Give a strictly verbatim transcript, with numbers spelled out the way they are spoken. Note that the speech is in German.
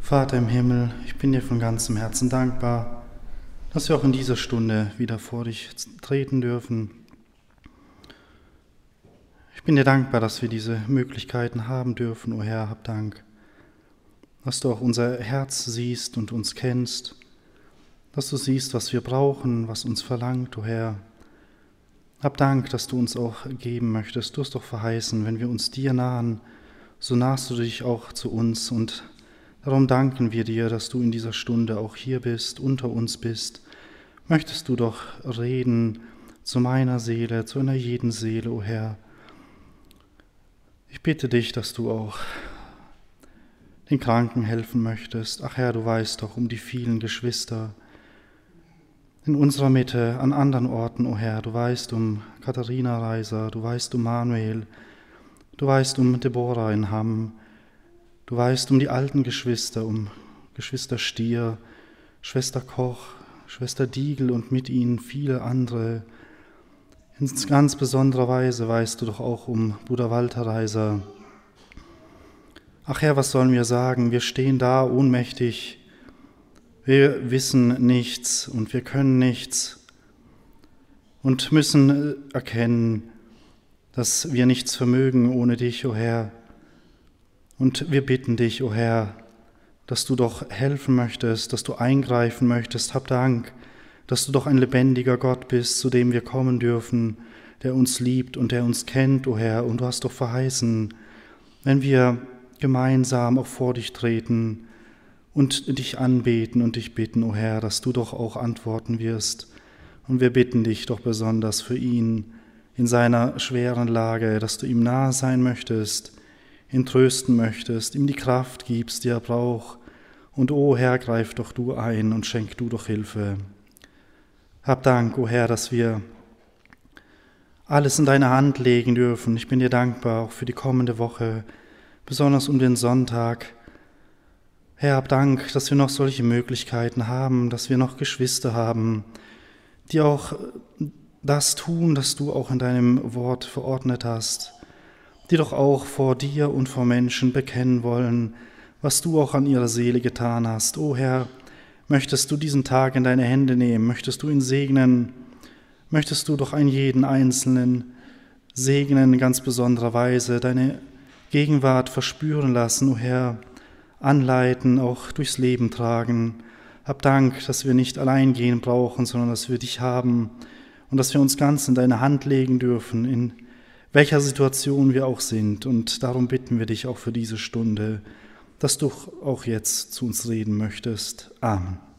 Vater im Himmel, ich bin dir von ganzem Herzen dankbar, dass wir auch in dieser Stunde wieder vor dich treten dürfen. Ich bin dir dankbar, dass wir diese Möglichkeiten haben dürfen, o Herr, hab Dank, dass du auch unser Herz siehst und uns kennst, dass du siehst, was wir brauchen, was uns verlangt, o Herr. Hab Dank, dass du uns auch geben möchtest. Du hast doch verheißen, wenn wir uns dir nahen, so nahst du dich auch zu uns, und darum danken wir dir, dass du in dieser Stunde auch hier bist, unter uns bist. Möchtest du doch reden zu meiner Seele, zu einer jeden Seele, o Herr. Ich bitte dich, dass du auch den Kranken helfen möchtest. Ach Herr, du weißt doch um die vielen Geschwister in unserer Mitte, an anderen Orten, o Herr. Du weißt um Katharina Reiser, du weißt um Manuel, du weißt um Deborah in Hamm, du weißt um die alten Geschwister, um Geschwister Stier, Schwester Koch, Schwester Diegel und mit ihnen viele andere. In ganz besonderer Weise weißt du doch auch um Bruder Walter Reiser. Ach Herr, was sollen wir sagen? Wir stehen da ohnmächtig. Wir wissen nichts und wir können nichts und müssen erkennen, dass wir nichts vermögen ohne dich, o Herr. Und wir bitten dich, o Herr, dass du doch helfen möchtest, dass du eingreifen möchtest. Hab Dank, dass du doch ein lebendiger Gott bist, zu dem wir kommen dürfen, der uns liebt und der uns kennt, o Herr. Und du hast doch verheißen, wenn wir gemeinsam auch vor dich treten und dich anbeten und dich bitten, o Herr, dass du doch auch antworten wirst. Und wir bitten dich doch besonders für ihn in seiner schweren Lage, dass du ihm nahe sein möchtest, ihn trösten möchtest, ihm die Kraft gibst, die er braucht. Und o Herr, greif doch du ein und schenk du doch Hilfe. Hab Dank, o Herr, dass wir alles in deine Hand legen dürfen. Ich bin dir dankbar auch für die kommende Woche, besonders um den Sonntag. Herr, hab Dank, dass wir noch solche Möglichkeiten haben, dass wir noch Geschwister haben, die auch das tun, das du auch in deinem Wort verordnet hast, die doch auch vor dir und vor Menschen bekennen wollen, was du auch an ihrer Seele getan hast. O Herr, möchtest du diesen Tag in deine Hände nehmen, möchtest du ihn segnen, möchtest du doch einen jeden Einzelnen segnen in ganz besonderer Weise, deine Gegenwart verspüren lassen, o Herr, anleiten, auch durchs Leben tragen. Hab Dank, dass wir nicht allein gehen brauchen, sondern dass wir dich haben und dass wir uns ganz in deine Hand legen dürfen, in welcher Situation wir auch sind. Und darum bitten wir dich auch für diese Stunde, dass du auch jetzt zu uns reden möchtest. Amen.